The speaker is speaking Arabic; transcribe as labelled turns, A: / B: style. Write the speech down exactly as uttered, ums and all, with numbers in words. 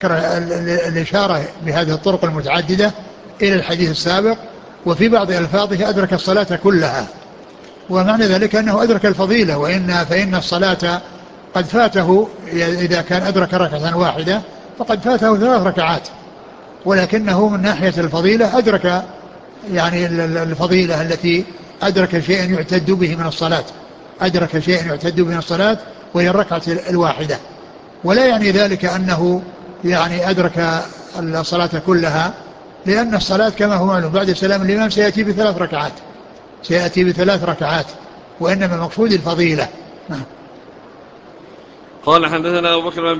A: الإشارة بهذه الطرق المتعددة إلى الحديث السابق. وفي بعض ألفاظه أدرك الصلاة كلها، ومعنى ذلك أنه أدرك الفضيلة. وإن فإن الصلاة قد فاته إذا كان أدرك ركعة واحدة فقد فاته ثلاث ركعات، ولكنه من ناحية الفضيلة أدرك يعني الفضيلة التي أدرك شيئا يعتد به من الصلاة، أدرك شيئا يعتد به من الصلاة وهي الركعة الواحدة. ولا يعني ذلك أنه يعني أدرك الصلاة كلها، لأن الصلاة كما هو معلوم بعد سلام الإمام سيأتي بثلاث ركعات سيأتي بثلاث ركعات وإنما مقصود الفضيلة.
B: قال حدثنا أبو بكر